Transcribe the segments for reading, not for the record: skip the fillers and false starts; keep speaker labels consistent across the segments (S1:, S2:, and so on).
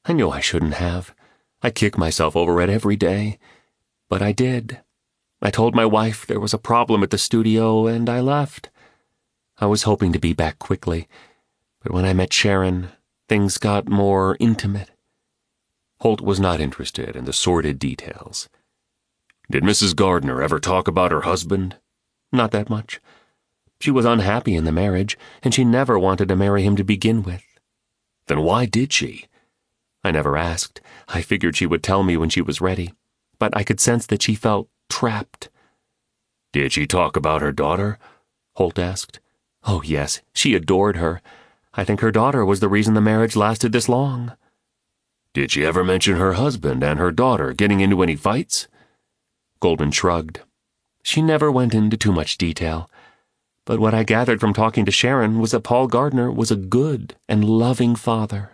S1: I knew I shouldn't have. I kick myself over it every day. But I did. I told my wife there was a problem at the studio, and I left. I was hoping to be back quickly, but when I met Sharon, things got more intimate. Holt was not interested in the sordid details.
S2: Did Mrs. Gardner ever talk about her husband?
S1: Not that much. She was unhappy in the marriage, and she never wanted to marry him to begin with.
S2: Then why did she?
S1: I never asked. I figured she would tell me when she was ready, but I could sense that she felt trapped.
S2: Did she talk about her daughter?
S1: Holt asked. Oh, yes, she adored her. I think her daughter was the reason the marriage lasted this long.
S2: Did she ever mention her husband and her daughter getting into any fights?
S1: Goldman shrugged. She never went into too much detail. But what I gathered from talking to Sharon was that Paul Gardner was a good and loving father.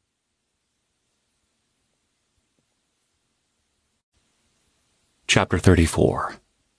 S1: Chapter 34.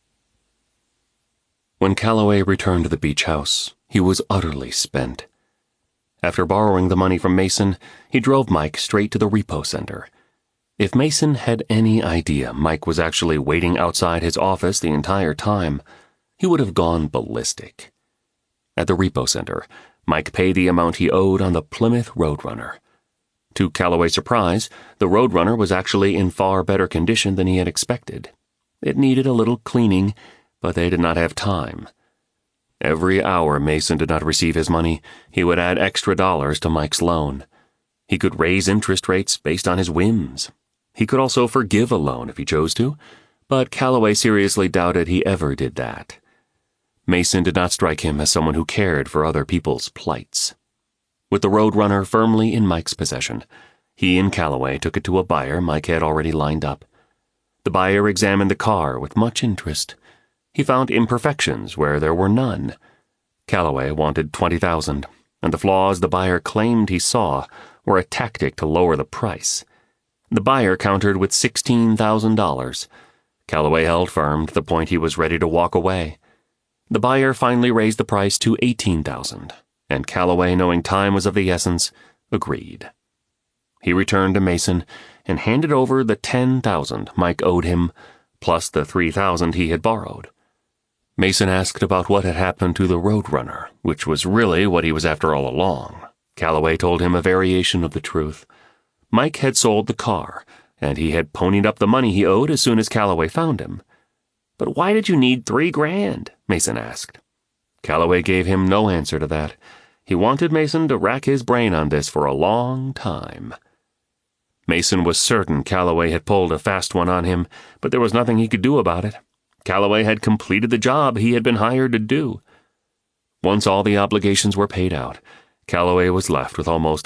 S1: When Calloway returned to the beach house, he was utterly spent. After borrowing the money from Mason, he drove Mike straight to the repo center. If Mason had any idea Mike was actually waiting outside his office the entire time, he would have gone ballistic. At the repo center, Mike paid the amount he owed on the Plymouth Roadrunner. To Calloway's surprise, the Roadrunner was actually in far better condition than he had expected. It needed a little cleaning, but they did not have time. Every hour Mason did not receive his money, he would add extra dollars to Mike's loan. He could raise interest rates based on his whims. He could also forgive a loan if he chose to, but Calloway seriously doubted he ever did that. Mason did not strike him as someone who cared for other people's plights. With the Roadrunner firmly in Mike's possession, he and Calloway took it to a buyer Mike had already lined up. The buyer examined the car with much interest. He found imperfections where there were none. Calloway wanted $20,000, and the flaws the buyer claimed he saw were a tactic to lower the price. The buyer countered with $16,000. Calloway held firm to the point he was ready to walk away. The buyer finally raised the price to $18,000, and Calloway, knowing time was of the essence, agreed. He returned to Mason and handed over the $10,000 Mike owed him, plus the $3,000 he had borrowed. Mason asked about what had happened to the Roadrunner, which was really what he was after all along. Calloway told him a variation of the truth. Mike had sold the car, and he had ponied up the money he owed as soon as Calloway found him. But why did you need $3,000? Mason asked. Calloway gave him no answer to that. He wanted Mason to rack his brain on this for a long time. Mason was certain Calloway had pulled a fast one on him, but there was nothing he could do about it. Calloway had completed the job he had been hired to do. Once all the obligations were paid out, Calloway was left with almost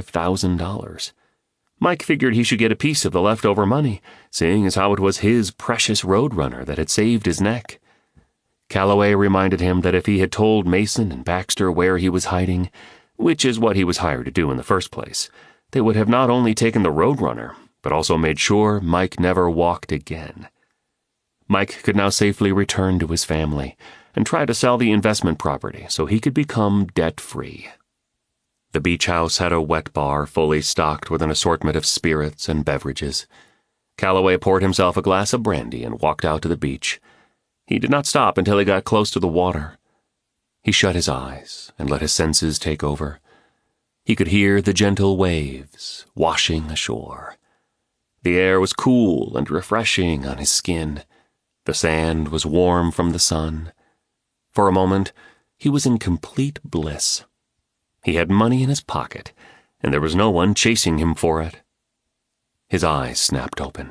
S1: $5,000. Mike figured he should get a piece of the leftover money, seeing as how it was his precious Roadrunner that had saved his neck. Calloway reminded him that if he had told Mason and Baxter where he was hiding, which is what he was hired to do in the first place, they would have not only taken the Roadrunner, but also made sure Mike never walked again. Mike could now safely return to his family and try to sell the investment property so he could become debt-free. The beach house had a wet bar fully stocked with an assortment of spirits and beverages. Calloway poured himself a glass of brandy and walked out to the beach. He did not stop until he got close to the water. He shut his eyes and let his senses take over. He could hear the gentle waves washing ashore. The air was cool and refreshing on his skin. The sand was warm from the sun. For a moment, he was in complete bliss. He had money in his pocket, and there was no one chasing him for it. His eyes snapped open.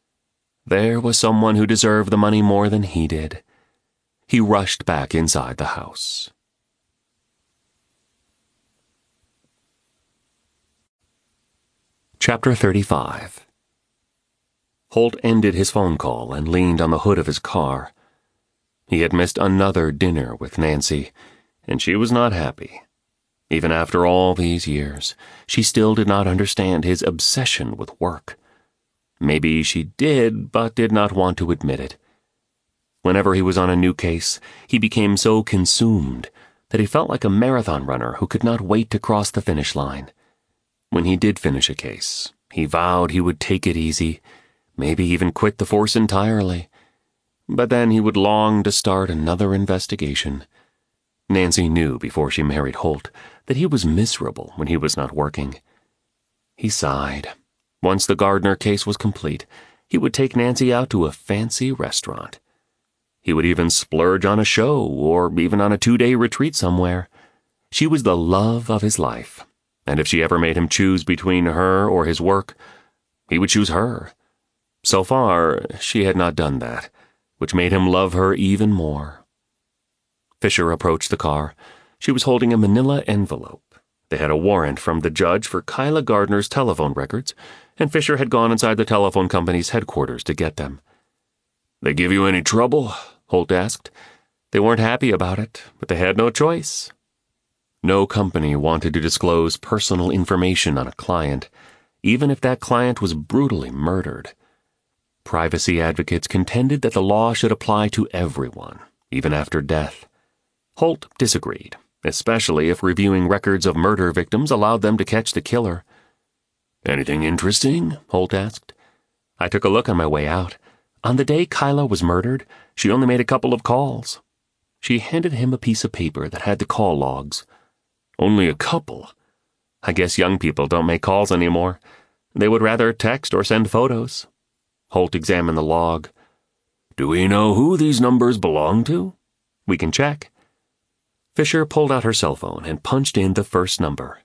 S1: There was someone who deserved the money more than he did. He rushed back inside the house. Chapter 35. Holt ended his phone call and leaned on the hood of his car. He had missed another dinner with Nancy, and she was not happy. Even after all these years, she still did not understand his obsession with work. Maybe she did, but did not want to admit it. Whenever he was on a new case, he became so consumed that he felt like a marathon runner who could not wait to cross the finish line. When he did finish a case, he vowed he would take it easy, maybe even quit the force entirely. But then he would long to start another investigation. Nancy knew before she married Holt that he was miserable when he was not working. He sighed. Once the Gardner case was complete, he would take Nancy out to a fancy restaurant. He would even splurge on a show or even on a 2-day retreat somewhere. She was the love of his life, and if she ever made him choose between her or his work, he would choose her. So far, she had not done that, which made him love her even more. Fisher approached the car. She was holding a manila envelope. They had a warrant from the judge for Kyla Gardner's telephone records, and Fisher had gone inside the telephone company's headquarters to get them.
S2: "They give you any trouble?"
S1: Holt asked. They weren't happy about it, but they had no choice. No company wanted to disclose personal information on a client, even if that client was brutally murdered. Privacy advocates contended that the law should apply to everyone, even after death. Holt disagreed, especially if reviewing records of murder victims allowed them to catch the killer.
S2: "Anything interesting?"
S1: Holt asked. I took a look on my way out. On the day Kyla was murdered, she only made a couple of calls. She handed him a piece of paper that had the call logs.
S2: "Only a couple?"
S1: I guess young people don't make calls anymore. They would rather text or send photos. Holt examined the log.
S2: "Do we know who these numbers belong to?"
S1: "We can check." Fisher pulled out her cell phone and punched in the first number.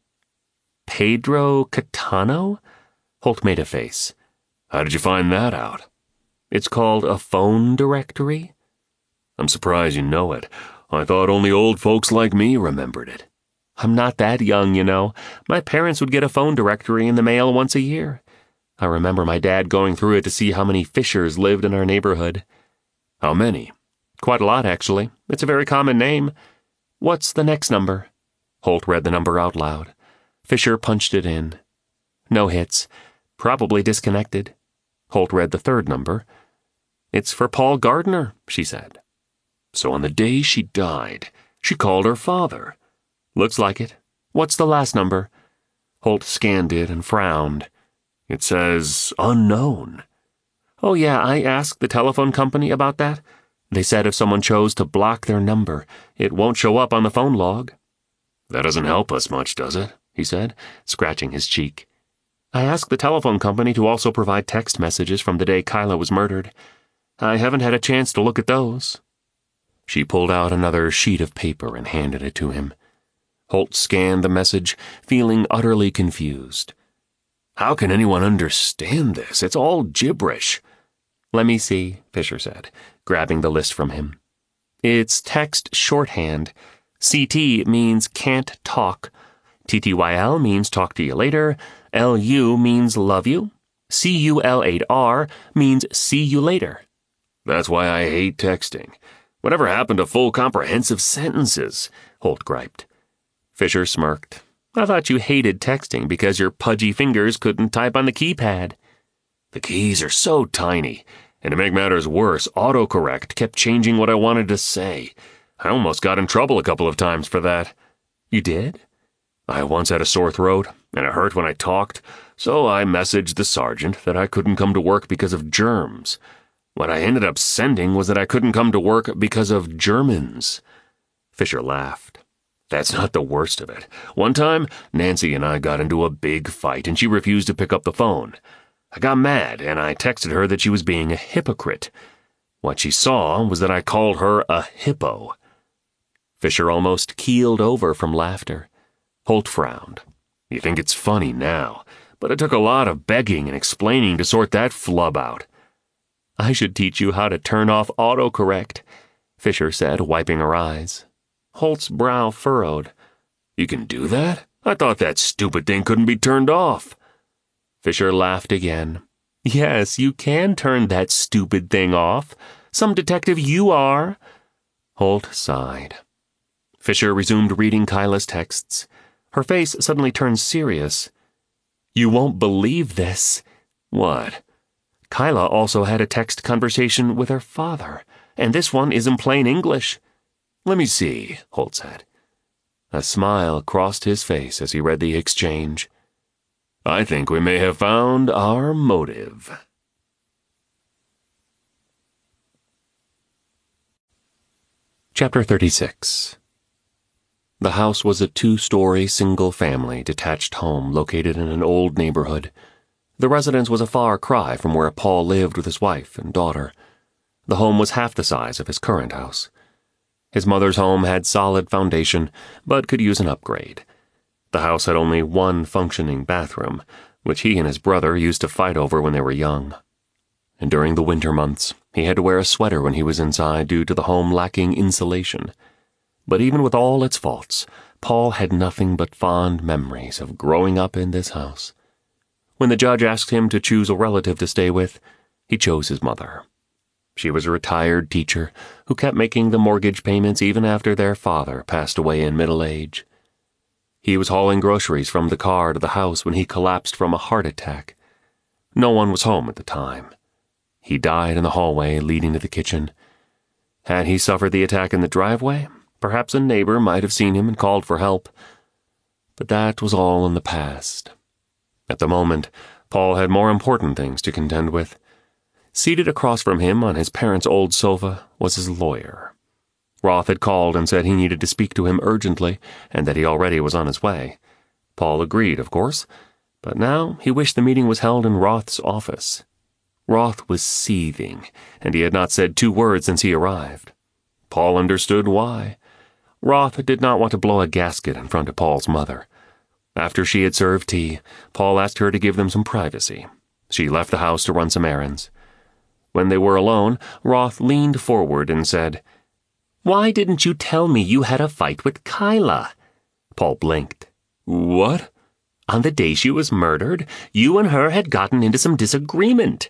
S1: "Pedro Catano?" Holt made a face.
S2: "How did you find that out?"
S1: "It's called a phone directory."
S2: "I'm surprised you know it. I thought only old folks like me remembered it."
S1: "I'm not that young, you know. My parents would get a phone directory in the mail once a year. I remember my dad going through it to see how many Fishers lived in our neighborhood."
S2: "How many?"
S1: "Quite a lot, actually. It's a very common name. What's the next number?" Holt read the number out loud. Fisher punched it in. "No hits. Probably disconnected." Holt read the third number. "It's for Paul Gardner," she said.
S2: "So on the day she died, she called her father."
S1: "Looks like it. What's the last number?" Holt scanned it and frowned.
S2: "It says unknown."
S1: "Oh yeah, I asked the telephone company about that. They said if someone chose to block their number, it won't show up on the phone log."
S2: "That doesn't help us much, does it?"
S1: he said, scratching his cheek. "I asked the telephone company to also provide text messages from the day Kyla was murdered. I haven't had a chance to look at those." She pulled out another sheet of paper and handed it to him. Holt scanned the message, feeling utterly confused.
S2: "How can anyone understand this? It's all gibberish."
S1: "Let me see," Fisher said, grabbing the list from him. "It's text shorthand. CT means can't talk. TTYL means talk to you later. LU means love you. CUL8R means see you later."
S2: "That's why I hate texting. Whatever happened to full comprehensive sentences?" Holt griped.
S1: Fisher smirked. "I thought you hated texting because your pudgy fingers couldn't type on the keypad."
S2: "The keys are so tiny, and to make matters worse, autocorrect kept changing what I wanted to say. I almost got in trouble a couple of times for that."
S1: "You did?"
S2: "I once had a sore throat, and it hurt when I talked, so I messaged the sergeant that I couldn't come to work because of germs. What I ended up sending was that I couldn't come to work because of Germans."
S1: Fisher laughed.
S2: "That's not the worst of it. One time, Nancy and I got into a big fight, and she refused to pick up the phone. I got mad, and I texted her that she was being a hypocrite. What she saw was that I called her a hippo."
S1: Fisher almost keeled over from laughter. Holt frowned.
S2: "You think it's funny now, but it took a lot of begging and explaining to sort that flub out."
S1: "I should teach you how to turn off autocorrect," Fisher said, wiping her eyes. Holt's brow furrowed.
S2: "You can do that? I thought that stupid thing couldn't be turned off."
S1: Fisher laughed again. "Yes, you can turn that stupid thing off. Some detective you are." Holt sighed. Fisher resumed reading Kyla's texts. Her face suddenly turned serious. "You won't believe this."
S2: "What?"
S1: "Kyla also had a text conversation with her father, and this one is in plain English."
S2: "Let me see," Holt said.
S1: A smile crossed his face as he read the exchange.
S2: I think we may have found our motive.
S1: Chapter 36. The house was a 2-story, single-family, detached home located in an old neighborhood. The residence was a far cry from where Paul lived with his wife and daughter. The home was half the size of his current house. His mother's home had solid foundation, but could use an upgrade. The house had only one functioning bathroom, which he and his brother used to fight over when they were young. And during the winter months, he had to wear a sweater when he was inside due to the home lacking insulation. But even with all its faults, Paul had nothing but fond memories of growing up in this house. When the judge asked him to choose a relative to stay with, he chose his mother. She was a retired teacher who kept making the mortgage payments even after their father passed away in middle age. He was hauling groceries from the car to the house when he collapsed from a heart attack. No one was home at the time. He died in the hallway leading to the kitchen. Had he suffered the attack in the driveway, perhaps a neighbor might have seen him and called for help. But that was all in the past. At the moment, Paul had more important things to contend with. Seated across from him on his parents' old sofa was his lawyer. Roth had called and said he needed to speak to him urgently and that he already was on his way. Paul agreed, of course, but now he wished the meeting was held in Roth's office. Roth was seething, and he had not said 2 words since he arrived. Paul understood why. Roth did not want to blow a gasket in front of Paul's mother. After she had served tea, Paul asked her to give them some privacy. She left the house to run some errands. When they were alone, Roth leaned forward and said, "Why didn't you tell me you had a fight with Kyla?" Paul blinked. "What?" "On the day she was murdered, you and her had gotten into some disagreement."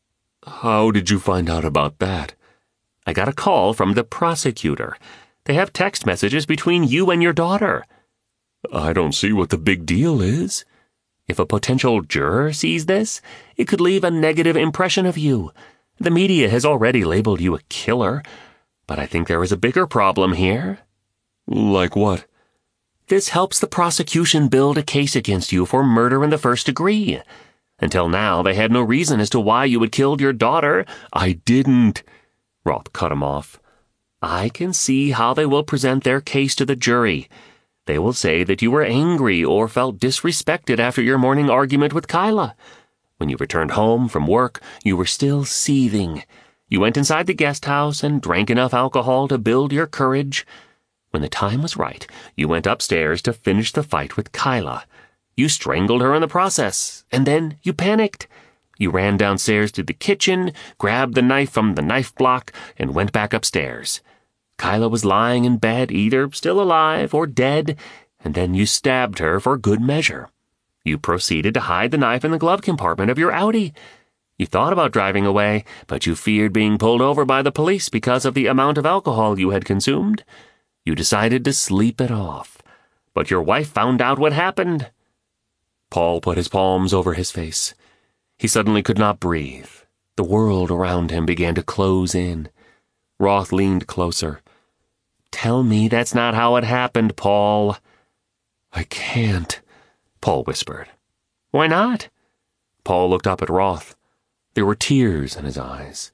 S1: "How did you find out about that?" "I got a call from the prosecutor. They have text messages between you and your daughter." "I don't see what the big deal is." "If a potential juror sees this, it could leave a negative impression of you. The media has already labeled you a killer, but I think there is a bigger problem here." "Like what?" "This helps the prosecution build a case against you for murder in the first degree. Until now, they had no reason as to why you had killed your daughter." "I didn't." Roth cut him off. "I can see how they will present their case to the jury. They will say that you were angry or felt disrespected after your morning argument with Kyla. When you returned home from work, you were still seething. You went inside the guest house and drank enough alcohol to build your courage. When the time was right, you went upstairs to finish the fight with Kyla. You strangled her in the process, and then you panicked. You ran downstairs to the kitchen, grabbed the knife from the knife block, and went back upstairs. Kyla was lying in bed, either still alive or dead, and then you stabbed her for good measure. You proceeded to hide the knife in the glove compartment of your Audi. You thought about driving away, but you feared being pulled over by the police because of the amount of alcohol you had consumed. You decided to sleep it off, but your wife found out what happened." Paul put his palms over his face. He suddenly could not breathe. The world around him began to close in. Roth leaned closer. "Tell me that's not how it happened, Paul." "I can't," Paul whispered. "Why not?" Paul looked up at Roth. There were tears in his eyes.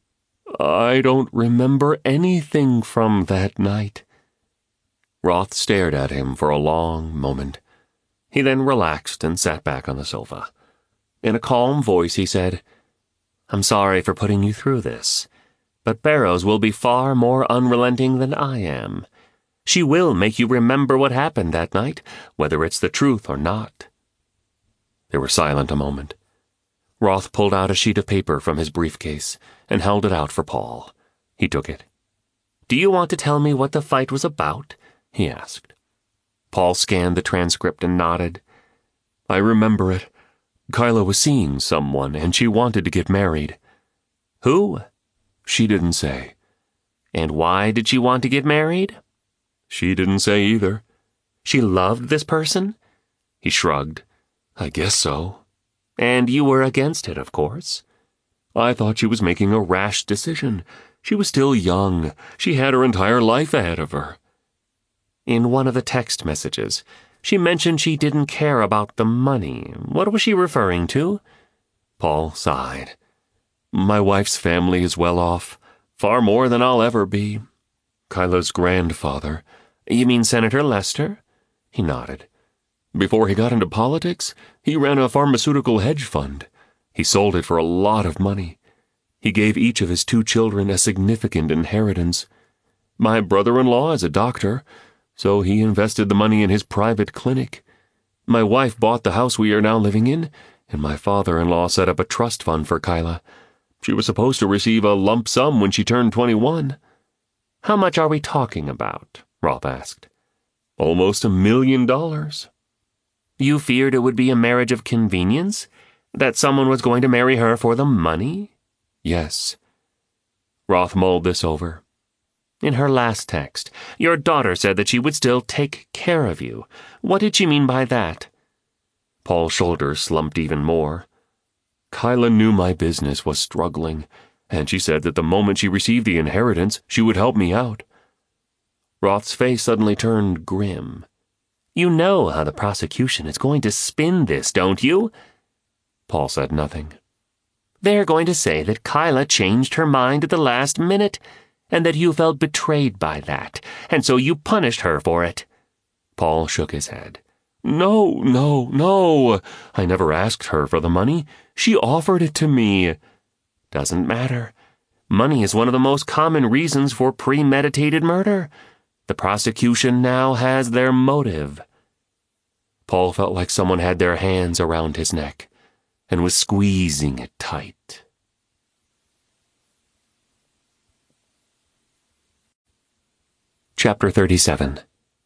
S1: "I don't remember anything from that night." Roth stared at him for a long moment. He then relaxed and sat back on the sofa. In a calm voice he said, "I'm sorry for putting you through this, but Barrows will be far more unrelenting than I am. She will make you remember what happened that night, whether it's the truth or not." They were silent a moment. Roth pulled out a sheet of paper from his briefcase and held it out for Paul. He took it. "Do you want to tell me what the fight was about?" he asked. Paul scanned the transcript and nodded. "I remember it. Kyla was seeing someone, and she wanted to get married." "Who?" "She didn't say." "And why did she want to get married?" "She didn't say either." "She loved this person?" He shrugged. "I guess so." "And you were against it, of course." "I thought she was making a rash decision. She was still young. She had her entire life ahead of her." In one of the text messages, She mentioned she didn't care about the money. What was she referring to? Paul sighed. My wife's family is well off, far more than I'll ever be. Kyla's grandfather. You mean Senator Lester? He nodded. Before he got into politics, he ran a pharmaceutical hedge fund. He sold it for a lot of money. He gave each of his 2 children a significant inheritance. My brother-in-law is a doctor, so he invested the money in his private clinic. My wife bought the house we are now living in, and my father-in-law set up a trust fund for Kyla. She was supposed to receive a lump sum when she turned 21. How much are we talking about? Roth asked. Almost $1 million. You feared it would be a marriage of convenience? That someone was going to marry her for the money? Yes. Roth mulled this over. In her last text, your daughter said that she would still take care of you. What did she mean by that? Paul's shoulders slumped even more. Kyla knew my business was struggling, and she said that the moment she received the inheritance, she would help me out. Roth's face suddenly turned grim. You know how the prosecution is going to spin this, don't you? Paul said nothing. They're going to say that Kyla changed her mind at the last minute, and that you felt betrayed by that, and so you punished her for it. Paul shook his head. No. I never asked her for the money. She offered it to me. Doesn't matter. Money is one of the most common reasons for premeditated murder. The prosecution now has their motive. Paul felt like someone had their hands around his neck and was squeezing it tight. Chapter 37.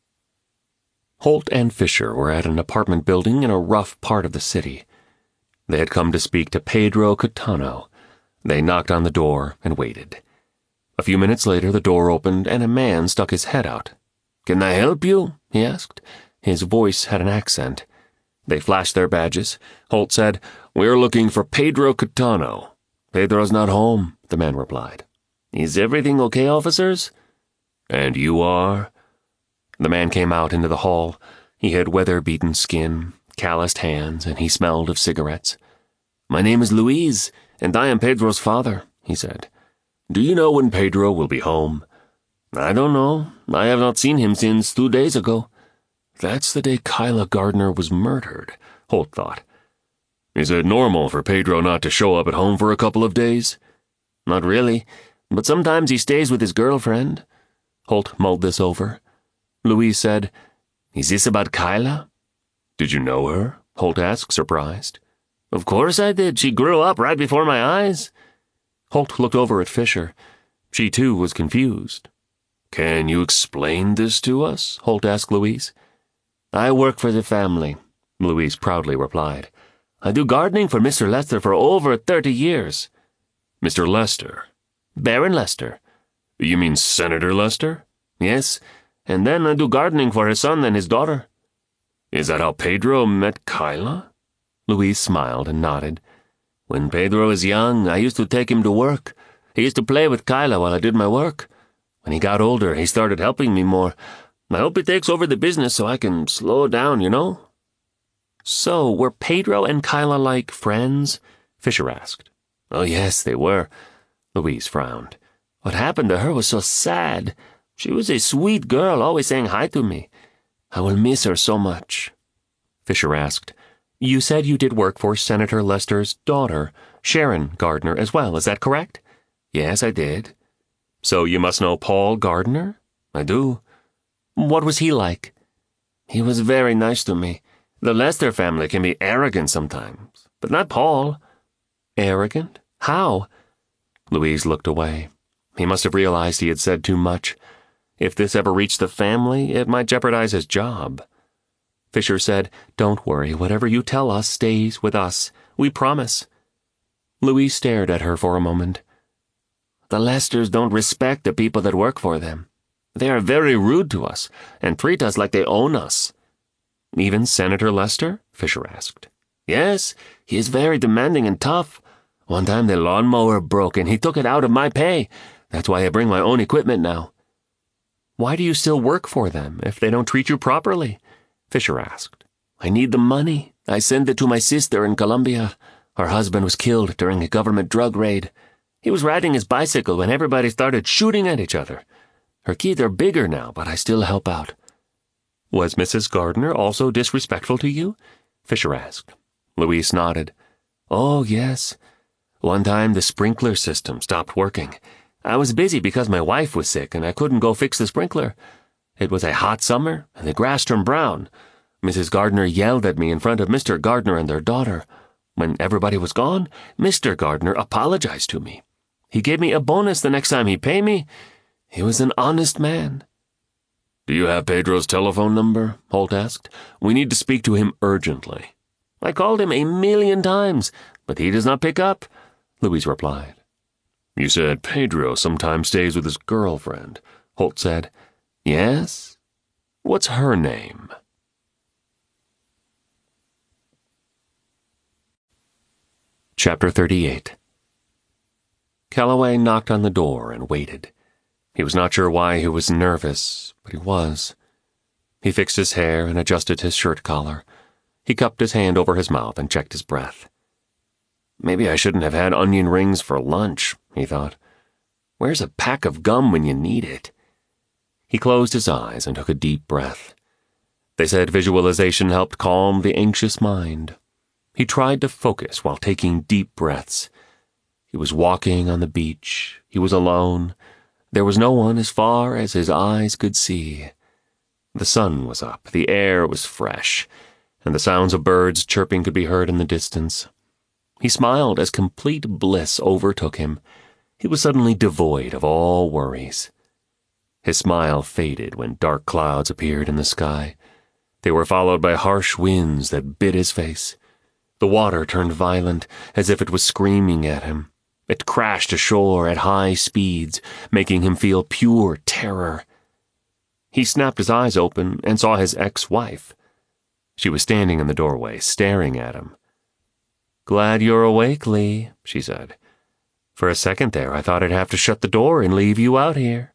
S1: Holt and Fisher were at an apartment building in a rough part of the city. They had come to speak to Pedro Catano. They knocked on the door and waited. A few minutes later, the door opened and a man stuck his head out. "Can I help you?" he asked. His voice had an accent. They flashed their badges. Holt said, "We're looking for Pedro Catano." "Pedro's not home," the man replied. "Is everything okay, officers?" "And you are?" The man came out into the hall. He had weather-beaten skin, calloused hands, and he smelled of cigarettes. "My name is Luis, and I am Pedro's father," he said. "Do you know when Pedro will be home?" "I don't know. I have not seen him since 2 days ago." That's the day Kyla Gardner was murdered, Holt thought. "Is it normal for Pedro not to show up at home for a couple of days?" "Not really, but sometimes he stays with his girlfriend." Holt mulled this over. Luis said, "Is this about Kyla?" "Did you know her?" Holt asked, surprised. "Of course I did. She grew up right before my eyes." Holt looked over at Fisher. She, too, was confused. "Can you explain this to us?" Holt asked Luis. "I work for the family," Luis proudly replied. "I do gardening for Mr. Lester for over 30 years. "Mr. Lester?" "Baron Lester." "You mean Senator Lester?" "Yes, and then I do gardening for his son and his daughter." "Is that how Pedro met Kyla?" Luis smiled and nodded. "When Pedro was young, I used to take him to work. He used to play with Kyla while I did my work. When he got older, he started helping me more. I hope he takes over the business so I can slow down, you know?" "So, were Pedro and Kyla like friends?" Fisher asked. "Oh, yes, they were." Luis frowned. "What happened to her was so sad. She was a sweet girl, always saying hi to me. I will miss her so much." Fisher asked, "You said you did work for Senator Lester's daughter, Sharon Gardner, as well, is that correct?" "Yes, I did." "So you must know Paul Gardner?" "I do." "What was he like?" "He was very nice to me. The Lester family can be arrogant sometimes, but not Paul." "Arrogant? How?" Louise looked away. He must have realized he had said too much. If this ever reached the family, it might jeopardize his job. Fisher said, "Don't worry, whatever you tell us stays with us. We promise." Louise stared at her for a moment. "The Lesters don't respect the people that work for them. They are very rude to us and treat us like they own us." "Even Senator Lester?" Fisher asked. "Yes, he is very demanding and tough. One time the lawnmower broke and he took it out of my pay. That's why I bring my own equipment now." "Why do you still work for them if they don't treat you properly?" Fisher asked. I need the money. I sent it to my sister in Colombia. Her husband was killed during a government drug raid. He was riding his bicycle when everybody started shooting at each other. Her kids are bigger now, but I still help out. Was Mrs. Gardner also disrespectful to you? Fisher asked. Louise nodded. Oh, yes. One time the sprinkler system stopped working. I was busy because my wife was sick and I couldn't go fix the sprinkler. It was a hot summer and the grass turned brown. Mrs. Gardner yelled at me in front of Mr. Gardner and their daughter. When everybody was gone, Mr. Gardner apologized to me. He gave me a bonus the next time he'd pay me. He was an honest man.
S2: Do you have Pedro's telephone number? Holt asked. We need to speak to him urgently.
S1: I called him 1,000,000 times, but he does not pick up, Louise replied.
S2: You said Pedro sometimes stays with his girlfriend, Holt said.
S1: Yes?
S2: What's her name?
S1: Chapter 38. Calloway knocked on the door and waited. He was not sure why he was nervous, but he was. He fixed his hair and adjusted his shirt collar. He cupped his hand over his mouth and checked his breath. Maybe I shouldn't have had onion rings for lunch, he thought. Where's a pack of gum when you need it? He closed his eyes and took a deep breath. They said visualization helped calm the anxious mind. He tried to focus while taking deep breaths. He was walking on the beach. He was alone. There was no one as far as his eyes could see. The sun was up, the air was fresh, and the sounds of birds chirping could be heard in the distance. He smiled as complete bliss overtook him. He was suddenly devoid of all worries. His smile faded when dark clouds appeared in the sky. They were followed by harsh winds that bit his face. The water turned violent, as if it was screaming at him. It crashed ashore at high speeds, making him feel pure terror. He snapped his eyes open and saw his ex-wife. She was standing in the doorway, staring at him. Glad you're awake, Lee, she said. For a second there, I thought I'd have to shut the door and leave you out here.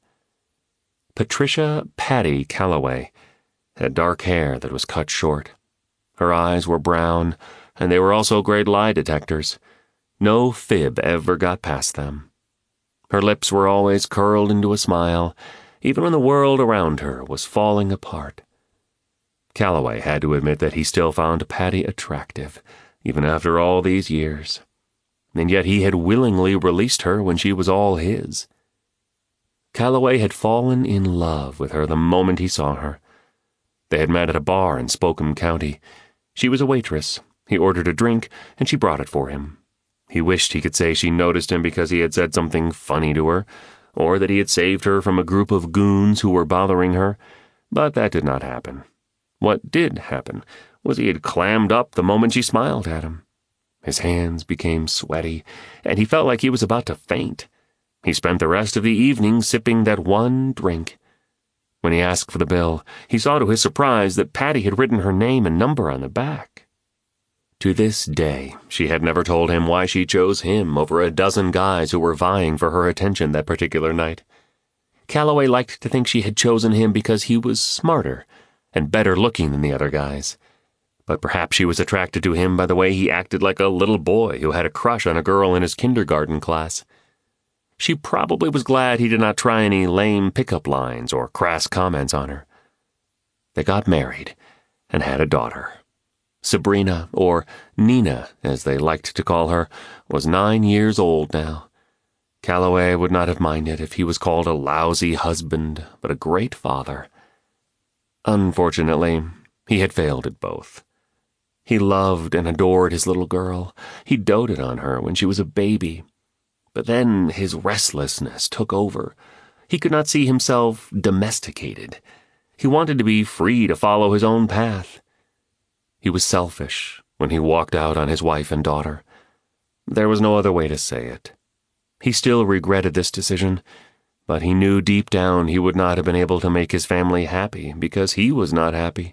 S1: Patricia Patty Calloway had dark hair that was cut short. Her eyes were brown, and they were also great lie detectors. No fib ever got past them. Her lips were always curled into a smile, even when the world around her was falling apart. Calloway had to admit that he still found Patty attractive, even after all these years. And yet he had willingly released her when she was all his. Calloway had fallen in love with her the moment he saw her. They had met at a bar in Spokane County. She was a waitress. He ordered a drink, and she brought it for him. He wished he could say she noticed him because he had said something funny to her, or that he had saved her from a group of goons who were bothering her, but that did not happen. What did happen was he had clammed up the moment she smiled at him. His hands became sweaty, and he felt like he was about to faint. He spent the rest of the evening sipping that one drink. When he asked for the bill, he saw to his surprise that Patty had written her name and number on the back. To this day, she had never told him why she chose him over a dozen guys who were vying for her attention that particular night. Calloway liked to think she had chosen him because he was smarter and better looking than the other guys. But perhaps she was attracted to him by the way he acted like a little boy who had a crush on a girl in his kindergarten class. She probably was glad he did not try any lame pickup lines or crass comments on her. They got married and had a daughter. Sabrina, or Nina, as they liked to call her, was 9 years old now. Calloway would not have minded if he was called a lousy husband, but a great father. Unfortunately, he had failed at both. He loved and adored his little girl. He doted on her when she was a baby. But then his restlessness took over. He could not see himself domesticated. He wanted to be free to follow his own path. He was selfish when he walked out on his wife and daughter. There was no other way to say it. He still regretted this decision, but he knew deep down he would not have been able to make his family happy because he was not happy.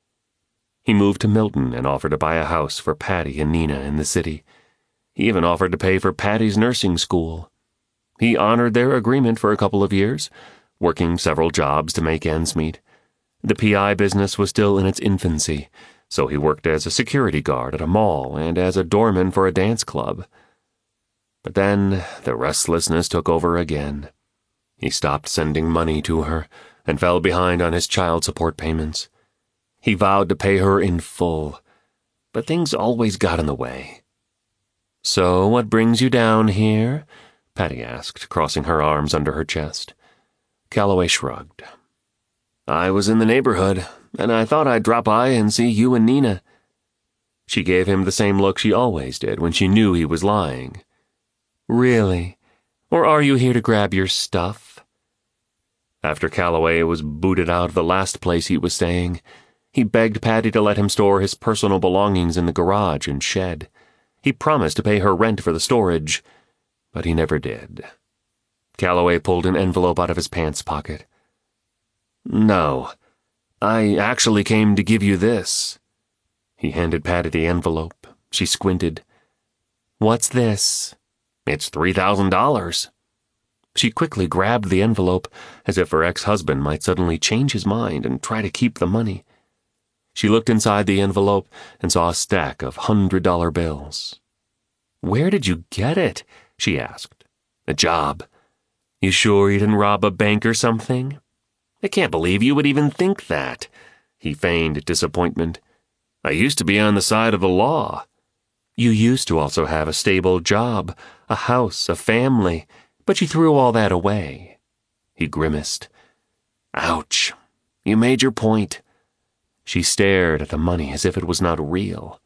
S1: He moved to Milton and offered to buy a house for Patty and Nina in the city. He even offered to pay for Patty's nursing school. He honored their agreement for a couple of years, working several jobs to make ends meet. The PI business was still in its infancy, so he worked as a security guard at a mall and as a doorman for a dance club. But then the restlessness took over again. He stopped sending money to her and fell behind on his child support payments. He vowed to pay her in full, but things always got in the way. "So what brings you down here?" Patty asked, crossing her arms under her chest. Calloway shrugged. "I was in the neighborhood, and I thought I'd drop by and see you and Nina." She gave him the same look she always did when she knew he was lying. "Really? Or are you here to grab your stuff?" After Calloway was booted out of the last place he was staying, he begged Patty to let him store his personal belongings in the garage and shed. He promised to pay her rent for the storage, but he never did. Calloway pulled an envelope out of his pants pocket. "No, I actually came to give you this." He handed Patty the envelope. She squinted. "What's this?" "It's $3,000. She quickly grabbed the envelope, as if her ex-husband might suddenly change his mind and try to keep the money. She looked inside the envelope and saw a stack of $100 bills. "Where did you get it?" she asked. "A job." "You sure you didn't rob a bank or something?" "I can't believe you would even think that." He feigned disappointment. "I used to be on the side of the law." "You used to also have a stable job, a house, a family, but you threw all that away." He grimaced. "Ouch. You made your point." She stared at the money as if it was not real.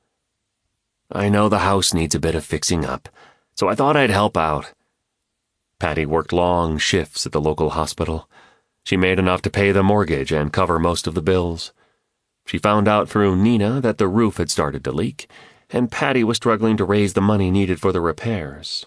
S1: "I know the house needs a bit of fixing up, so I thought I'd help out." Patty worked long shifts at the local hospital. She made enough to pay the mortgage and cover most of the bills. She found out through Nina that the roof had started to leak, and Patty was struggling to raise the money needed for the repairs.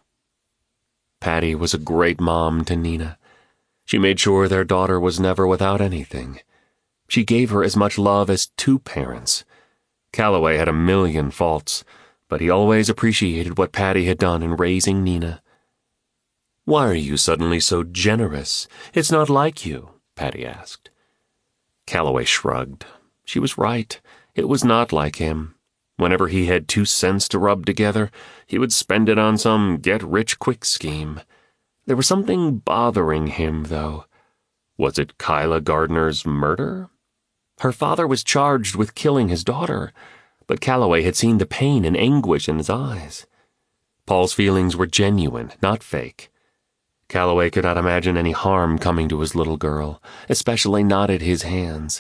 S1: Patty was a great mom to Nina. She made sure their daughter was never without anything. She gave her as much love as two parents. Calloway had a million faults, but he always appreciated what Patty had done in raising Nina. "Why are you suddenly so generous? It's not like you," Patty asked. Calloway shrugged. She was right. It was not like him. Whenever he had 2 cents to rub together, he would spend it on some get-rich-quick scheme. There was something bothering him, though. Was it Kyla Gardner's murder? Her father was charged with killing his daughter, but Calloway had seen the pain and anguish in his eyes. Paul's feelings were genuine, not fake. Calloway could not imagine any harm coming to his little girl, especially not at his hands.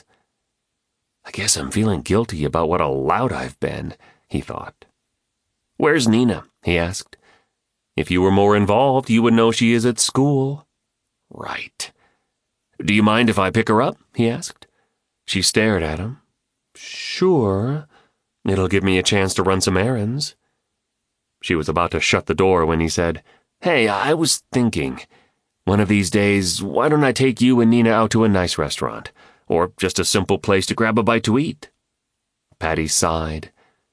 S1: "I guess I'm feeling guilty about what a lout I've been," he thought. "Where's Nina?" he asked. "If you were more involved, you would know she is at school." "Right. Do you mind if I pick her up?" he asked. She stared at him. "Sure. It'll give me a chance to run some errands." She was about to shut the door when he said, "Hey, I was thinking, one of these days, why don't I take you and Nina out to a nice restaurant, or just a simple place to grab a bite to eat?" Patty sighed.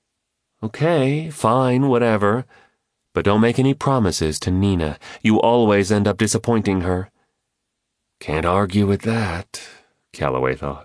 S1: "Okay, fine, whatever. But don't make any promises to Nina. You always end up disappointing her." "Can't argue with that," Calloway thought.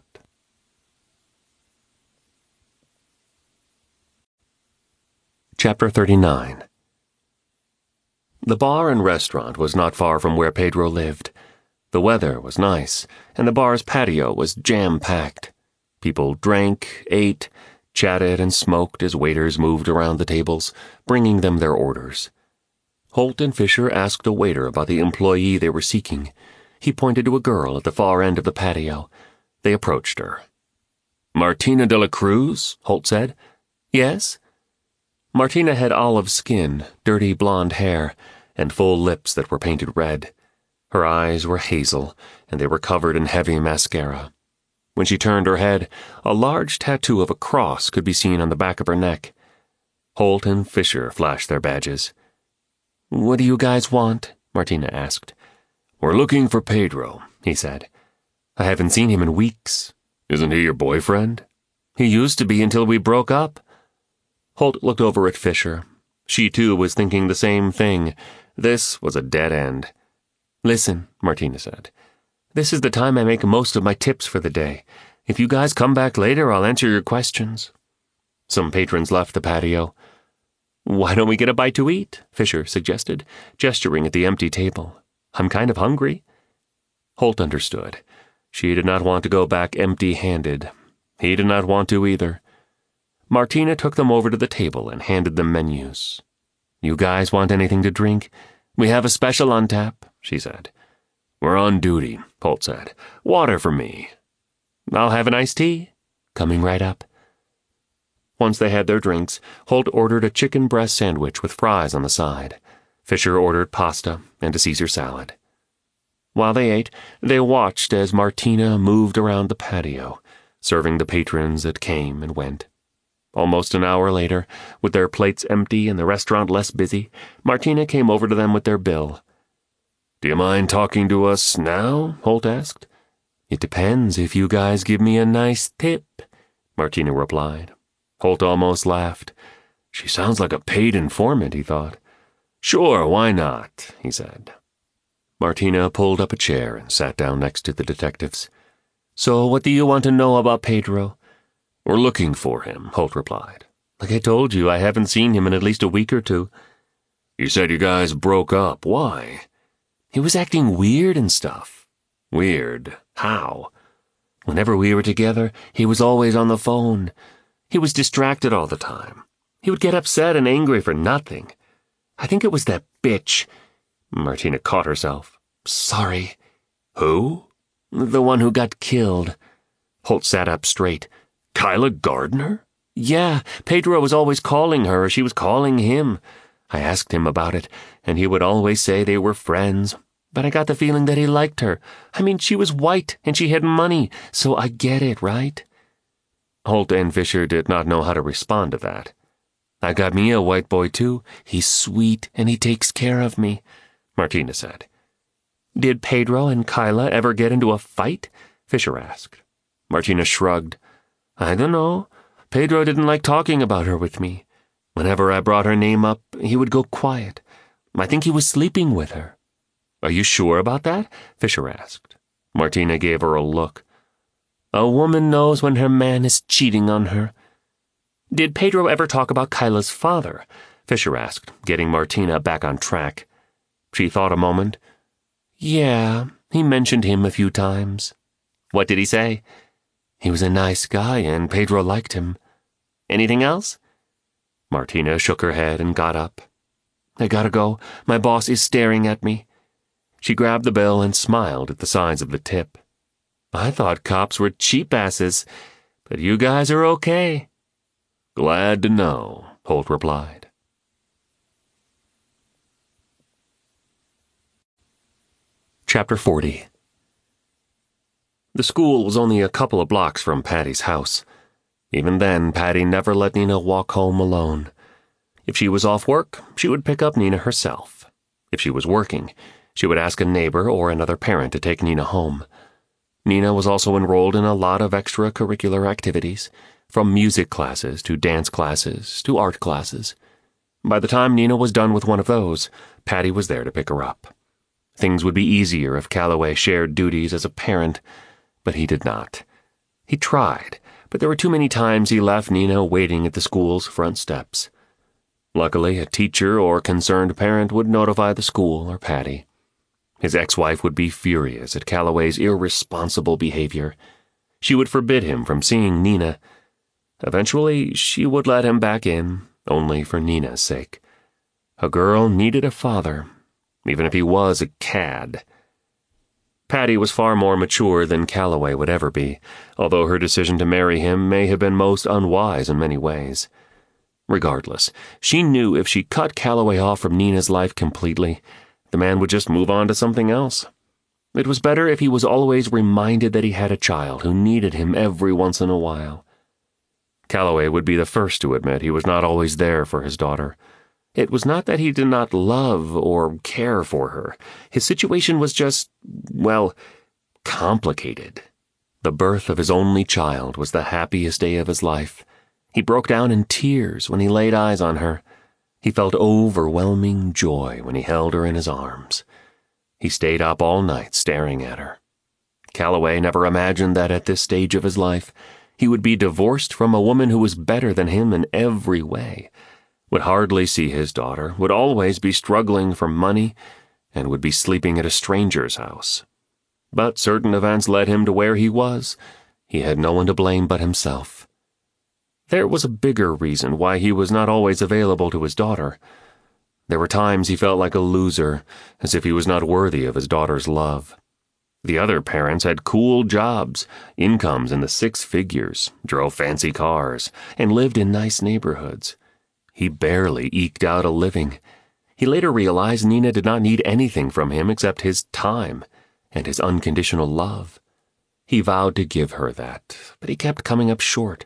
S1: Chapter 39. The bar and restaurant was not far from where Pedro lived. The weather was nice, and the bar's patio was jam-packed. People drank, ate, chatted, and smoked as waiters moved around the tables, bringing them their orders. Holt and Fisher asked a waiter about the employee they were seeking. He pointed to a girl at the far end of the patio. They approached her. "Martina de la Cruz?" Holt said. "Yes?" Martina had olive skin, dirty blonde hair, and full lips that were painted red. Her eyes were hazel, and they were covered in heavy mascara. When she turned her head, a large tattoo of a cross could be seen on the back of her neck. Holt and Fisher flashed their badges. "What do you guys want?" Martina asked. "We're looking for Pedro," he said. "I haven't seen him in weeks." "Isn't he your boyfriend?" "He used to be until we broke up." Holt looked over at Fisher. She, too, was thinking the same thing. This was a dead end. "Listen," Martina said. "This is the time I make most of my tips for the day.
S2: If you guys come back later, I'll answer your questions." Some patrons left the patio. "Why don't we get a bite to eat?" Fisher suggested, gesturing at the empty table. "I'm kind of hungry." Holt understood. She did not want to go back empty-handed. He did not want to either. Martina took them over to the table and handed them menus. "You guys want anything to drink? We have a special on tap," she said. "We're on duty," Holt said. "Water for me." "I'll have an iced tea." "Coming right up." Once they had their drinks, Holt ordered a chicken breast sandwich with fries on the side. Fisher ordered pasta and a Caesar salad. While they ate, they watched as Martina moved around the patio, serving the patrons that came and went. Almost an hour later, with their plates empty and the restaurant less busy, Martina came over to them with their bill. "Do you mind talking to us now?" Holt asked. "It depends if you guys give me a nice tip," Martina replied. Holt almost laughed. She sounds like a paid informant, he thought. "Sure, why not?" he said. Martina pulled up a chair and sat down next to the detectives. "So what do you want to know about Pedro?" "We're looking for him," Holt replied. "Like I told you, I haven't seen him in at least a week or two." "You said you guys broke up. Why?" "He was acting weird and stuff." "Weird? How?" "Whenever we were together, he was always on the phone. He was distracted all the time. He would get upset and angry for nothing. I think it was that bitch." Martina caught herself. "Sorry." "Who?" "The one who got killed." Holt sat up straight. "Kyla Gardner?" "Yeah, Pedro was always calling her, or she was calling him. I asked him about it, and he would always say they were friends. But I got the feeling that he liked her. I mean, she was white, and she had money, so I get it, right?" Holt and Fisher did not know how to respond to that. "I got me a white boy, too. He's sweet, and he takes care of me," Martina said. "Did Pedro and Kyla ever get into a fight?" Fisher asked. Martina shrugged. "I don't know. Pedro didn't like talking about her with me. Whenever I brought her name up, he would go quiet. I think he was sleeping with her." "Are you sure about that?" Fisher asked. Martina gave her a look. "A woman knows when her man is cheating on her." "Did Pedro ever talk about Kyla's father?" Fisher asked, getting Martina back on track. She thought a moment. "Yeah, he mentioned him a few times." "What did he say?" "He was a nice guy, and Pedro liked him." "Anything else?" Martina shook her head and got up. "I gotta go. My boss is staring at me." She grabbed the bill and smiled at the size of the tip. "I thought cops were cheap asses, but you guys are okay." "Glad to know," Holt replied. Chapter 40. The school was only a couple of blocks from Patty's house. Even then, Patty never let Nina walk home alone. If she was off work, she would pick up Nina herself. If she was working, she would ask a neighbor or another parent to take Nina home. Nina was also enrolled in a lot of extracurricular activities, from music classes to dance classes to art classes. By the time Nina was done with one of those, Patty was there to pick her up. Things would be easier if Calloway shared duties as a parent, but he did not. He tried, but there were too many times he left Nina waiting at the school's front steps. Luckily, a teacher or concerned parent would notify the school or Patty. His ex-wife would be furious at Calloway's irresponsible behavior. She would forbid him from seeing Nina. Eventually, she would let him back in, only for Nina's sake. A girl needed a father, even if he was a cad. Patty was far more mature than Calloway would ever be, although her decision to marry him may have been most unwise in many ways. Regardless, she knew if she cut Calloway off from Nina's life completely, the man would just move on to something else. It was better if he was always reminded that he had a child who needed him every once in a while. Calloway would be the first to admit he was not always there for his daughter. It was not that he did not love or care for her. His situation was just, well, complicated. The birth of his only child was the happiest day of his life. He broke down in tears when he laid eyes on her. He felt overwhelming joy when he held her in his arms. He stayed up all night staring at her.
S1: Calloway never imagined that at this stage of his life, he would be divorced from a woman who was better than him in every way, would hardly see his daughter, would always be struggling for money, and would be sleeping at a stranger's house. But certain events led him to where he was. He had no one to blame but himself. There was a bigger reason why he was not always available to his daughter. There were times he felt like a loser, as if he was not worthy of his daughter's love. The other parents had cool jobs, incomes in the 6 figures, drove fancy cars, and lived in nice neighborhoods. He barely eked out a living. He later realized Nina did not need anything from him except his time and his unconditional love. He vowed to give her that, but he kept coming up short.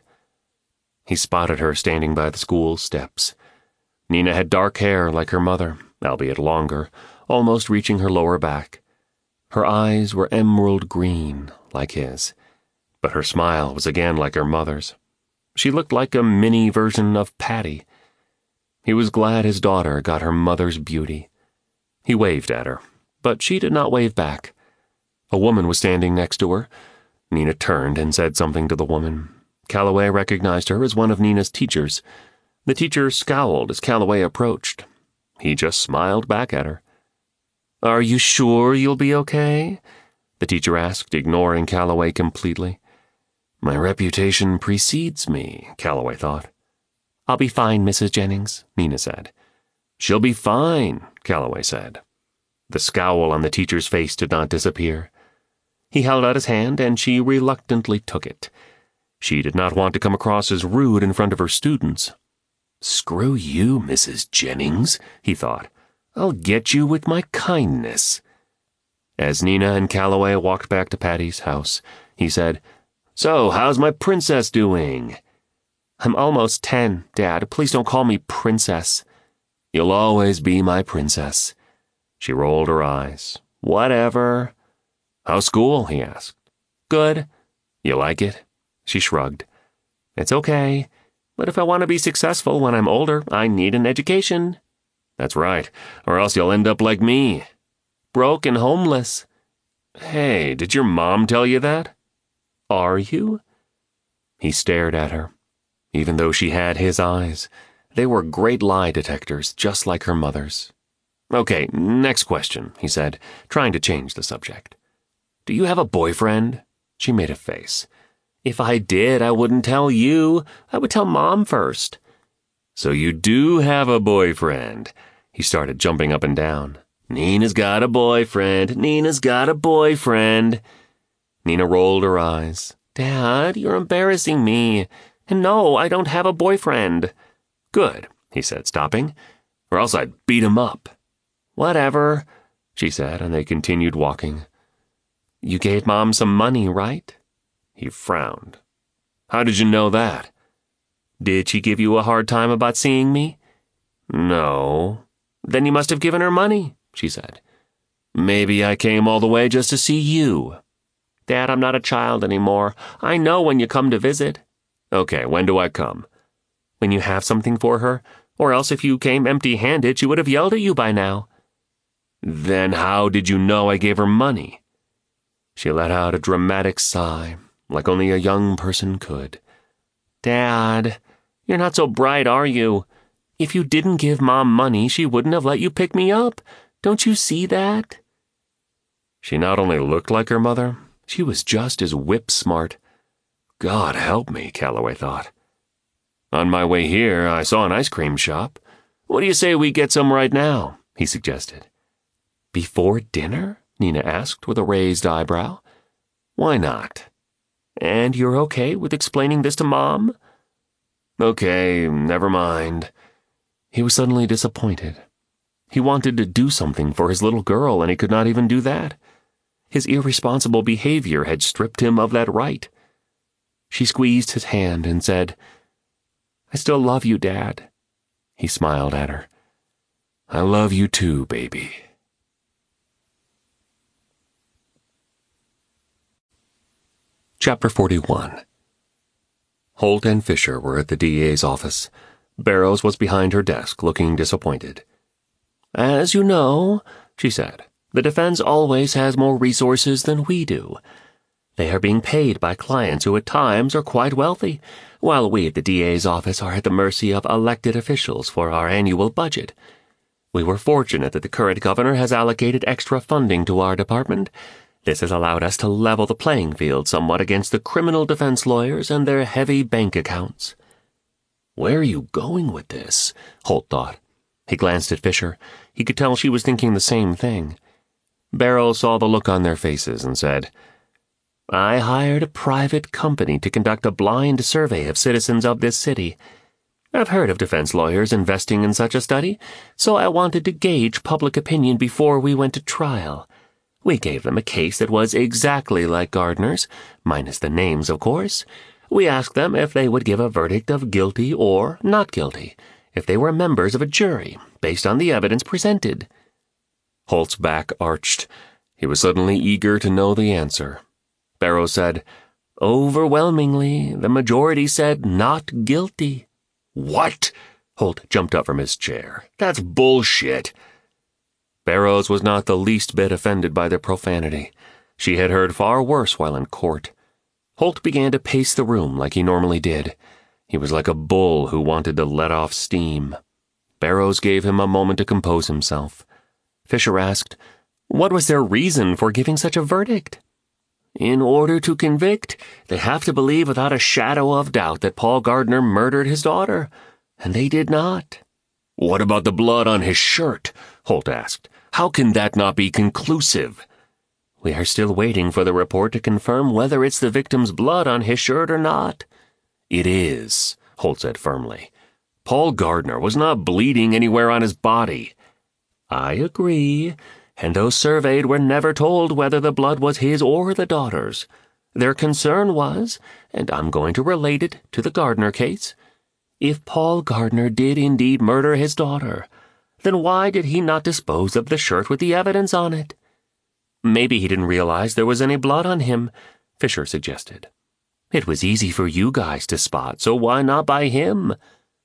S1: He spotted her standing by the school steps. Nina had dark hair like her mother, albeit longer, almost reaching her lower back. Her eyes were emerald green, like his, but her smile was again like her mother's. She looked like a mini version of Patty. He was glad his daughter got her mother's beauty. He waved at her, but she did not wave back. A woman was standing next to her. Nina turned and said something to the woman. Calloway recognized her as one of Nina's teachers. The teacher scowled as Calloway approached. He just smiled back at her. "Are you sure you'll be okay?" the teacher asked, ignoring Calloway completely. "My reputation precedes me," Calloway thought. "I'll be fine, Mrs. Jennings," Nina said. "She'll be fine," Calloway said. The scowl on the teacher's face did not disappear. He held out his hand, and she reluctantly took it. She did not want to come across as rude in front of her students. "Screw you, Mrs. Jennings," he thought. "I'll get you with my kindness." As Nina and Calloway walked back to Patty's house, he said, "So, how's my princess doing?" "I'm almost 10, Dad. Please don't call me princess." "You'll always be my princess." She rolled her eyes. "Whatever." "How's school?" he asked. "Good." "You like it?" She shrugged. "It's okay. But if I want to be successful when I'm older, I need an education." "That's right, or else you'll end up like me. Broke and homeless." "Hey, did your mom tell you that?" "Are you?" He stared at her. Even though she had his eyes, they were great lie detectors, just like her mother's. "Okay, next question," he said, trying to change the subject. "Do you have a boyfriend?" She made a face. "If I did, I wouldn't tell you. I would tell Mom first." "So you do have a boyfriend." He started jumping up and down. "Nina's got a boyfriend. Nina's got a boyfriend." Nina rolled her eyes. "Dad, you're embarrassing me. And no, I don't have a boyfriend." "Good," he said, stopping, "or else I'd beat him up." "Whatever," she said, and they continued walking. "You gave Mom some money, right?" He frowned. "How did you know that?" "Did she give you a hard time about seeing me?" "No." "Then you must have given her money," she said. "Maybe I came all the way just to see you." "Dad, I'm not a child anymore. I know when you come to visit." "Okay, when do I come?" "When you have something for her, or else if you came empty-handed, she would have yelled at you by now." "Then how did you know I gave her money?" She let out a dramatic sigh, like only a young person could. "Dad, you're not so bright, are you? If you didn't give Mom money, she wouldn't have let you pick me up. Don't you see that?" She not only looked like her mother, she was just as whip-smart. God help me, Calloway thought. "On my way here, I saw an ice cream shop. What do you say we get some right now?" he suggested. "Before dinner?" Nina asked with a raised eyebrow. "Why not?" "And you're okay with explaining this to Mom?" "Okay, never mind." He was suddenly disappointed. He wanted to do something for his little girl, and he could not even do that. His irresponsible behavior had stripped him of that right. She squeezed his hand and said, "I still love you, Dad." He smiled at her. "I love you too, baby." Chapter 41. Holt and Fisher were at the DA's office. Barrows was behind her desk, looking disappointed. "As you know," she said, "the defense always has more resources than we do. They are being paid by clients who at times are quite wealthy, while we at the DA's office are at the mercy of elected officials for our annual budget. We were fortunate that the current governor has allocated extra funding to our department. This has allowed us to level the playing field somewhat against the criminal defense lawyers and their heavy bank accounts. Where are you going with this? Holt thought. He glanced at Fisher. He could tell she was thinking the same thing. Barrow saw the look on their faces and said, I hired a private company to conduct a blind survey of citizens of this city. I've heard of defense lawyers investing in such a study, so I wanted to gauge public opinion before we went to trial. We gave them a case that was exactly like Gardner's, minus the names, of course. We asked them if they would give a verdict of guilty or not guilty, if they were members of a jury, based on the evidence presented. Holt's back arched. He was suddenly eager to know the answer. Barrow said, Overwhelmingly, the majority said not guilty.
S2: What? Holt jumped up from his chair. That's bullshit.
S1: Barrows was not the least bit offended by their profanity. She had heard far worse while in court. Holt began to pace the room like he normally did. He was like a bull who wanted to let off steam. Barrows gave him a moment to compose himself. Fisher asked, What was their reason for giving such a verdict? In order to convict, they have to believe without a shadow of doubt that Paul Gardner murdered his daughter, and they did not.
S2: What about the blood on his shirt? Holt asked. How can that not be conclusive?
S1: We are still waiting for the report to confirm whether it's the victim's blood on his shirt or not.
S2: It is, Holt said firmly. Paul Gardner was not bleeding anywhere on his body.
S1: I agree, and those surveyed were never told whether the blood was his or the daughter's. Their concern was, and I'm going to relate it to the Gardner case, if Paul Gardner did indeed murder his daughter, then why did he not dispose of the shirt with the evidence on it? Maybe he didn't realize there was any blood on him, Fisher suggested. It was easy for you guys to spot, so why not by him?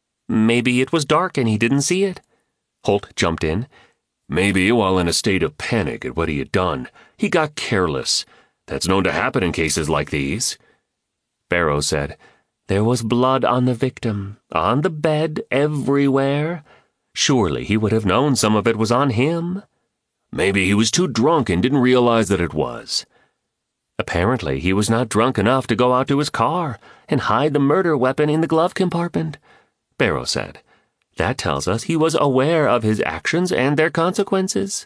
S1: Maybe it was dark and he didn't see it. Holt jumped in.
S2: Maybe, while in a state of panic at what he had done, he got careless. That's known to happen in cases like these.
S1: Barrow said, There was blood on the victim, on the bed, everywhere. Surely he would have known some of it was on him.
S2: Maybe he was too drunk and didn't realize that it was.
S1: Apparently he was not drunk enough to go out to his car and hide the murder weapon in the glove compartment, Barrow said. That tells us he was aware of his actions and their consequences.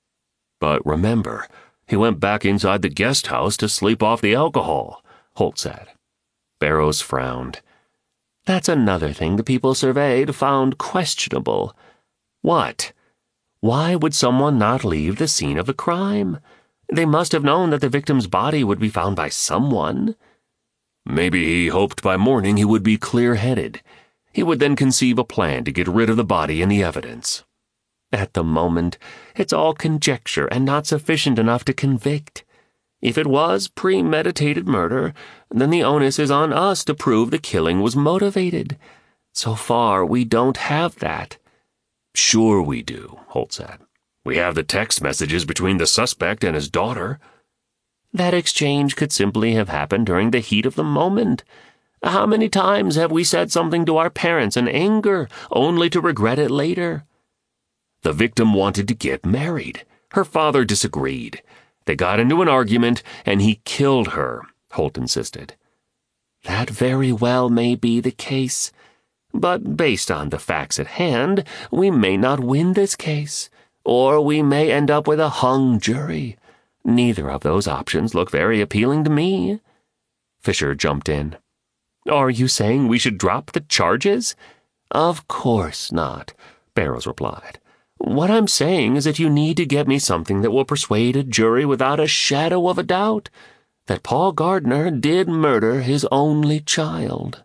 S2: But remember, he went back inside the guest house to sleep off the alcohol, Holt said.
S1: Barrows frowned. That's another thing the people surveyed found questionable.
S2: What?
S1: Why would someone not leave the scene of the crime? They must have known that the victim's body would be found by someone.
S2: Maybe he hoped by morning he would be clear-headed. He would then conceive a plan to get rid of the body and the evidence.
S1: At the moment, it's all conjecture and not sufficient enough to convict. If it was premeditated murder, then the onus is on us to prove the killing was motivated. So far, we don't have that.
S2: Sure we do, Holt said. We have the text messages between the suspect and his daughter.
S1: That exchange could simply have happened during the heat of the moment. How many times have we said something to our parents in anger, only to regret it later?
S2: The victim wanted to get married. Her father disagreed. They got into an argument, and he killed her, Holt insisted.
S1: That very well may be the case. But based on the facts at hand, we may not win this case, or we may end up with a hung jury. Neither of those options look very appealing to me. Fisher jumped in. Are you saying we should drop the charges? Of course not, Barrows replied. What I'm saying is that you need to get me something that will persuade a jury without a shadow of a doubt that Paul Gardner did murder his only child.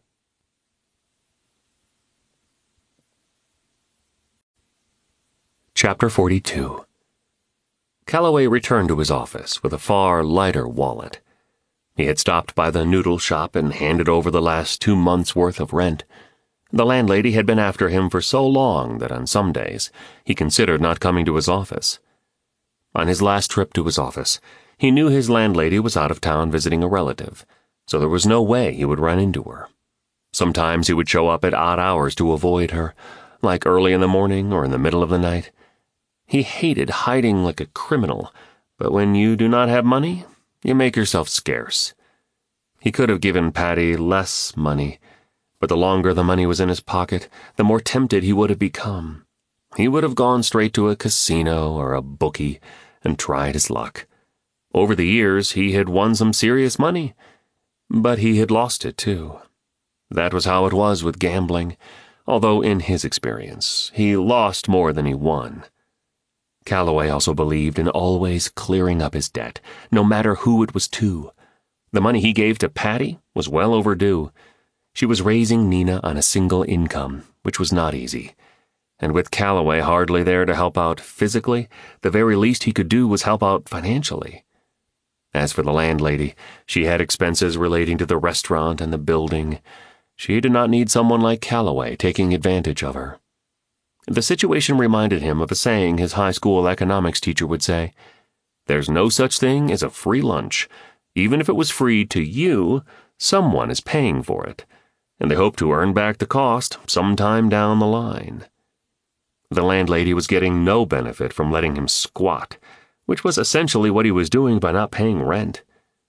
S2: Chapter 42. Calloway returned to his office with a far lighter wallet. He had stopped by the noodle shop and handed over the last 2 months' worth of rent. The landlady had been after him for so long that on some days he considered not coming to his office. On his last trip to his office,
S1: He knew his landlady was out of town visiting a relative, so there was no way he would run into her. Sometimes he would show up at odd hours to avoid her, like early in the morning or in the middle of the night. He hated hiding like a criminal, but when you do not have money, you make yourself scarce. He could have given Patty less money, but the longer the money was in his pocket, the more tempted he would have become. He would have gone straight to a casino or a bookie and tried his luck. Over the years, he had won some serious money, but he had lost it too. That was how it was with gambling, although in his experience, he lost more than he won. Calloway also believed in always clearing up his debt, no matter who it was to. The money he gave to Patty was well overdue. She was raising Nina on a single income, which was not easy. And with Calloway hardly there to help out physically, the very least he could do was help out financially. As for the landlady, she had expenses relating to the restaurant and the building. She did not need someone like Calloway taking advantage of her. The situation reminded him of a saying his high school economics teacher would say, "There's no such thing as a free lunch. Even if it was free to you, someone is paying for it, and they hope to earn back the cost sometime down the line." The landlady was getting no benefit from letting him squat, which was essentially what he was doing by not paying rent.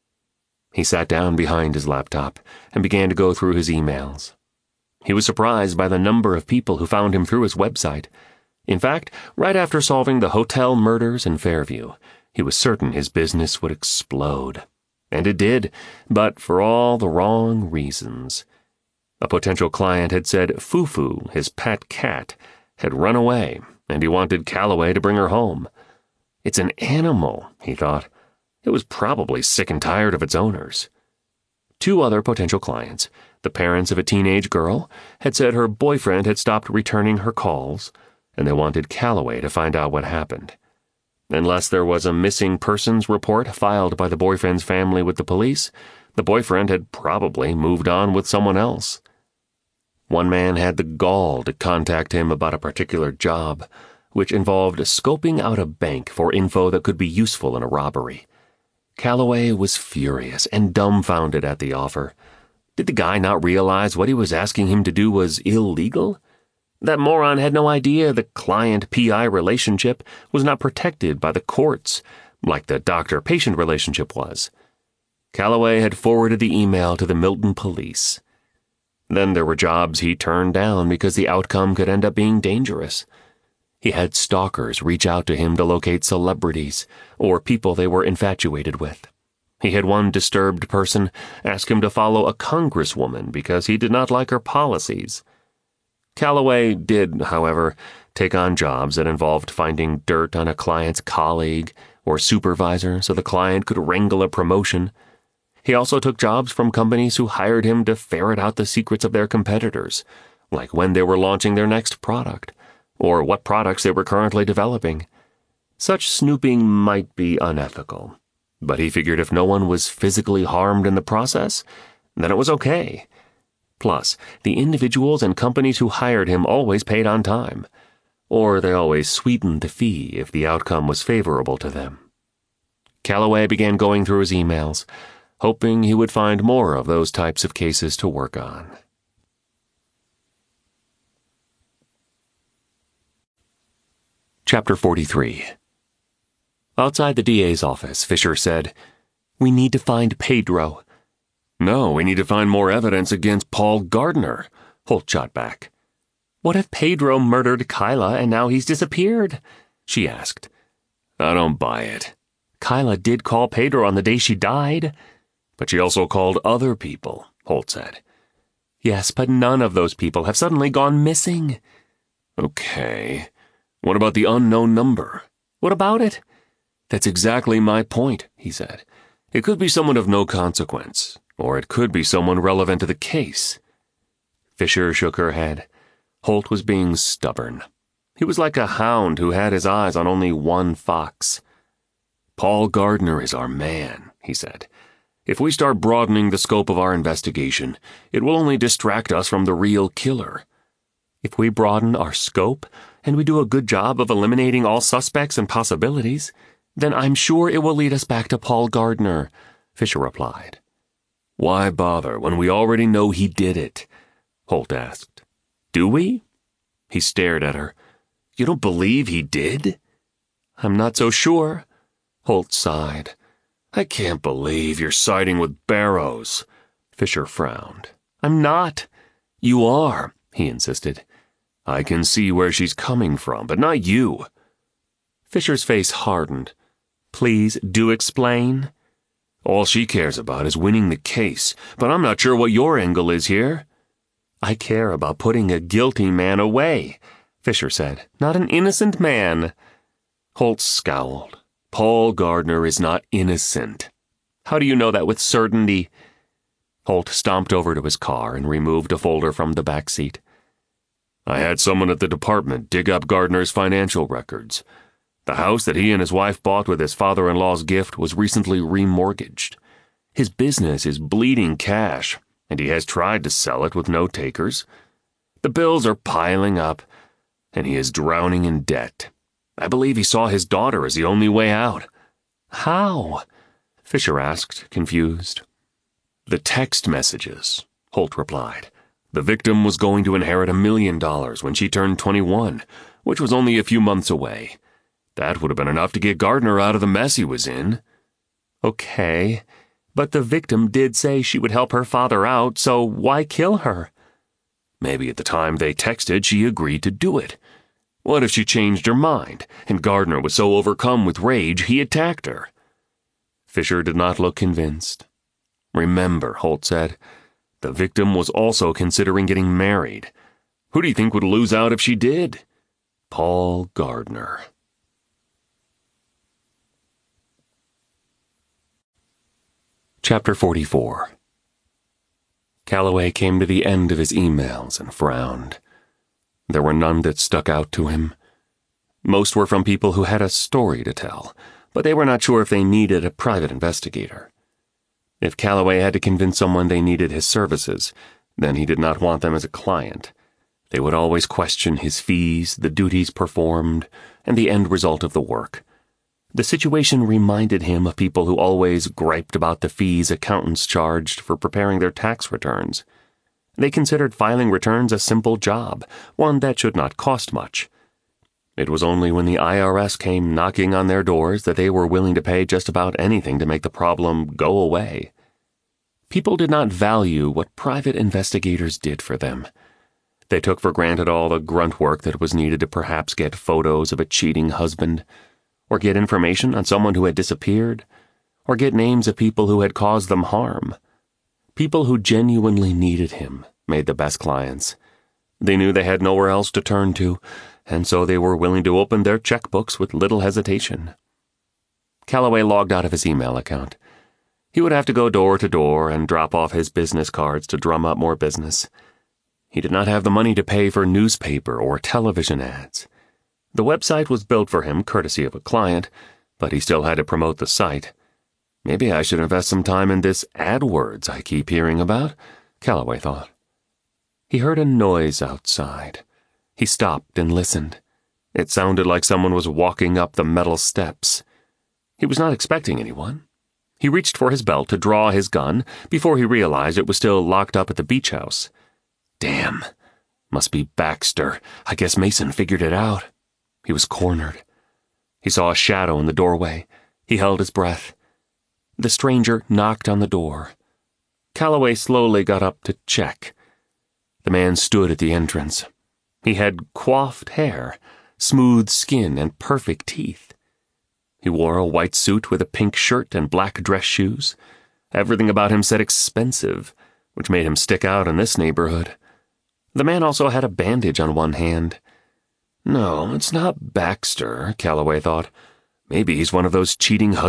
S1: He sat down behind his laptop and began to go through his emails. He was surprised by the number of people who found him through his website. In fact, right after solving the hotel murders in Fairview, he was certain his business would explode. And it did, but for all the wrong reasons. A potential client had said Fufu, his pet cat, had run away, and he wanted Calloway to bring her home. It's an animal, he thought. It was probably sick and tired of its owners. Two other potential clients, the parents of a teenage girl, had said her boyfriend had stopped returning her calls, and they wanted Calloway to find out what happened. Unless there was a missing persons report filed by the boyfriend's family with the police, the boyfriend had probably moved on with someone else. One man had the gall to contact him about a particular job, which involved scoping out a bank for info that could be useful in a robbery. Calloway was furious and dumbfounded at the offer. Did the guy not realize what he was asking him to do was illegal? That moron had no idea the client-PI relationship was not protected by the courts, like the doctor-patient relationship was. Calloway had forwarded the email to the Milton police. Then there were jobs he turned down because the outcome could end up being dangerous. He had stalkers reach out to him to locate celebrities or people they were infatuated with. He had one disturbed person ask him to follow a congresswoman because he did not like her policies. Calloway did, however, take on jobs that involved finding dirt on a client's colleague or supervisor so the client could wrangle a promotion. He also took jobs from companies who hired him to ferret out the secrets of their competitors, like when they were launching their next product, or what products they were currently developing. Such snooping might be unethical, but he figured if no one was physically harmed in the process, then it was okay. Plus, the individuals and companies who hired him always paid on time, or they always sweetened the fee if the outcome was favorable to them. Calloway began going through his emails, hoping he would find more of those types of cases to work on. Chapter 43. Outside the DA's office, Fisher said, "We need to find Pedro." "No, we need to find more evidence against Paul Gardner," Holt shot back. "What if Pedro murdered Kyla and now he's disappeared?" she asked. "I don't buy it." "Kyla did call Pedro on the day she died." "But she also called other people," Holt said. "Yes, but none of those people have suddenly gone missing." "Okay. What about the unknown number?" "What about it?" "That's exactly my point," he said. "It could be someone of no consequence, or it could be someone relevant to the case." Fisher shook her head. Holt was being stubborn. He was like a hound who had his eyes on only one fox. "Paul Gardner is our man," he said. "If we start broadening the scope of our investigation, it will only distract us from the real killer." "If we broaden our scope, and we do a good job of eliminating all suspects and possibilities, Then I'm sure it will lead us back to Paul Gardner, Fisher replied.
S2: Why bother when we already know he did it? Holt asked.
S1: Do we?
S2: He stared at her. You don't believe he did?
S1: I'm not so sure. Holt sighed.
S2: I can't believe you're siding with Barrows.
S1: Fisher frowned. I'm not.
S2: You are, he insisted. I can see where she's coming from, but not you.
S1: Fisher's face hardened. Please do explain.
S2: All she cares about is winning the case, but I'm not sure what your angle is here.
S1: I care about putting a guilty man away, Fisher said, not an innocent man.
S2: Holt scowled. Paul Gardner is not innocent.
S1: How do you know that with certainty?
S2: Holt stomped over to his car and removed a folder from the back seat. I had someone at the department dig up Gardner's financial records. The house that he and his wife bought with his father-in-law's gift was recently remortgaged. His business is bleeding cash, and he has tried to sell it with no takers. The bills are piling up, and he is drowning in debt. I believe he saw his daughter as the only way out.
S1: How?
S2: Fisher asked, confused. The text messages, Holt replied. The victim was going to inherit $1 million when she turned 21, which was only a few months away. That would have been enough to get Gardner out of the mess he was in.
S1: Okay, but the victim did say she would help her father out, so why kill her?
S2: Maybe at the time they texted, she agreed to do it. What if she changed her mind, and Gardner was so overcome with rage he attacked her?
S1: Fisher did not look convinced.
S2: Remember, Holt said, the victim was also considering getting married. Who do you think would lose out if she did? Paul Gardner.
S1: Chapter 44. Calloway came to the end of his emails and frowned. There were none that stuck out to him. Most were from people who had a story to tell, but they were not sure if they needed a private investigator. If Calloway had to convince someone they needed his services, then he did not want them as a client. They would always question his fees, the duties performed, and the end result of the work. The situation reminded him of people who always griped about the fees accountants charged for preparing their tax returns. They considered filing returns a simple job, one that should not cost much. It was only when the IRS came knocking on their doors that they were willing to pay just about anything to make the problem go away. People did not value what private investigators did for them. They took for granted all the grunt work that was needed to perhaps get photos of a cheating husband, or get information on someone who had disappeared, or get names of people who had caused them harm. People who genuinely needed him made the best clients. They knew they had nowhere else to turn to, and so they were willing to open their checkbooks with little hesitation. Calloway logged out of his email account. He would have to go door to door and drop off his business cards to drum up more business. He did not have the money to pay for newspaper or television ads. The website was built for him courtesy of a client, but he still had to promote the site. Maybe I should invest some time in this AdWords I keep hearing about, Calloway thought. He heard a noise outside. He stopped and listened. It sounded like someone was walking up the metal steps. He was not expecting anyone. He reached for his belt to draw his gun before he realized it was still locked up at the beach house. Damn. Must be Baxter. I guess Mason figured it out. He was cornered. He saw a shadow in the doorway. He held his breath. The stranger knocked on the door. Calloway slowly got up to check. The man stood at the entrance. He had coiffed hair, smooth skin, and perfect teeth. He wore a white suit with a pink shirt and black dress shoes. Everything about him said expensive, which made him stick out in this neighborhood. The man also had a bandage on one hand. No, it's not Baxter, Calloway thought. Maybe he's one of those cheating husbands